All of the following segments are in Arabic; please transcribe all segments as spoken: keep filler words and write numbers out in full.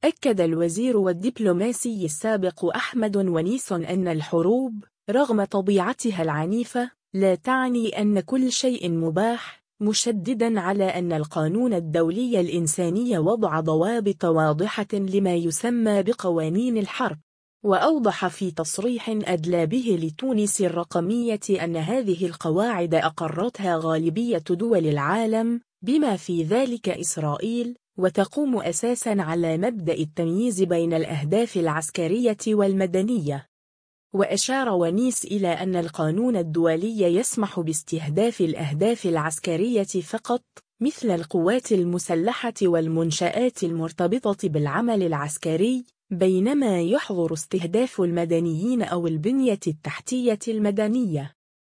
أكد الوزير والدبلوماسي السابق أحمد ونيس أن الحروب، رغم طبيعتها العنيفة، لا تعني أن كل شيء مباح، مشدداً على أن القانون الدولي الإنساني وضع ضوابط واضحة لما يسمى بقوانين الحرب. وأوضح في تصريح أدلى به لتونس الرقمية أن هذه القواعد أقرتها غالبية دول العالم بما في ذلك إسرائيل، وتقوم أساساً على مبدأ التمييز بين الأهداف العسكرية والمدنية. وأشار ونيس إلى أن القانون الدولي يسمح باستهداف الأهداف العسكرية فقط، مثل القوات المسلحة والمنشآت المرتبطة بالعمل العسكري، بينما يحظر استهداف المدنيين أو البنية التحتية المدنية.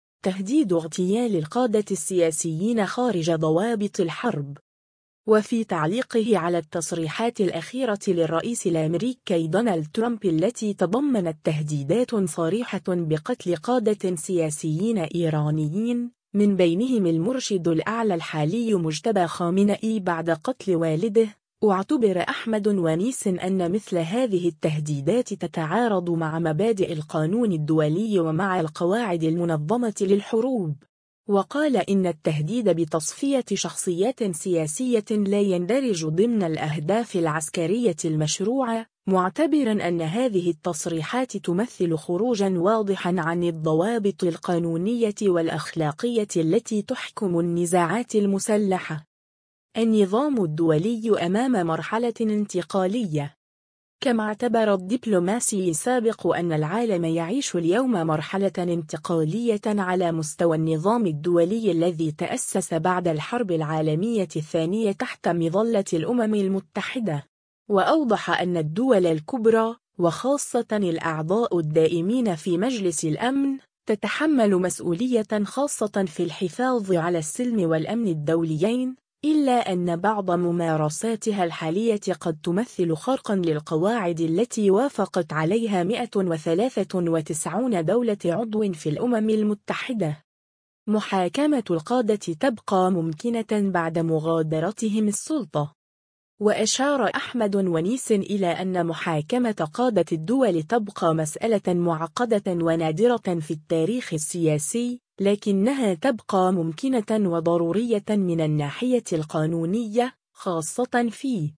تهديد اغتيال القادة السياسيين خارج ضوابط الحرب. وفي تعليقه على التصريحات الأخيرة للرئيس الأمريكي دونالد ترامب التي تضمنت تهديدات صريحة بقتل قادة سياسيين إيرانيين، من بينهم المرشد الأعلى الحالي مجتبى خامنئي بعد قتل والده، اعتبر أحمد ونيس أن مثل هذه التهديدات تتعارض مع مبادئ القانون الدولي ومع القواعد المنظمة للحروب. وقال إن التهديد بتصفية شخصيات سياسية لا يندرج ضمن الأهداف العسكرية المشروعة، معتبراً أن هذه التصريحات تمثل خروجاً واضحاً عن الضوابط القانونية والأخلاقية التي تحكم النزاعات المسلحة. النظام الدولي أمام مرحلة انتقالية. كما اعتبر الدبلوماسي السابق أن العالم يعيش اليوم مرحلة انتقالية على مستوى النظام الدولي الذي تأسس بعد الحرب العالمية الثانية تحت مظلة الأمم المتحدة. وأوضح أن الدول الكبرى، وخاصة الأعضاء الدائمين في مجلس الأمن، تتحمل مسؤولية خاصة في الحفاظ على السلم والأمن الدوليين، إلا أن بعض ممارساتها الحالية قد تمثل خرقاً للقواعد التي وافقت عليها مئة وثلاثة وتسعين دولة عضو في الأمم المتحدة. محاكمة القادة تبقى ممكنة بعد مغادرتهم السلطة. وأشار أحمد ونيس إلى أن محاكمة قادة الدول تبقى مسألة معقدة ونادرة في التاريخ السياسي، لكنها تبقى ممكنة وضرورية من الناحية القانونية، خاصة في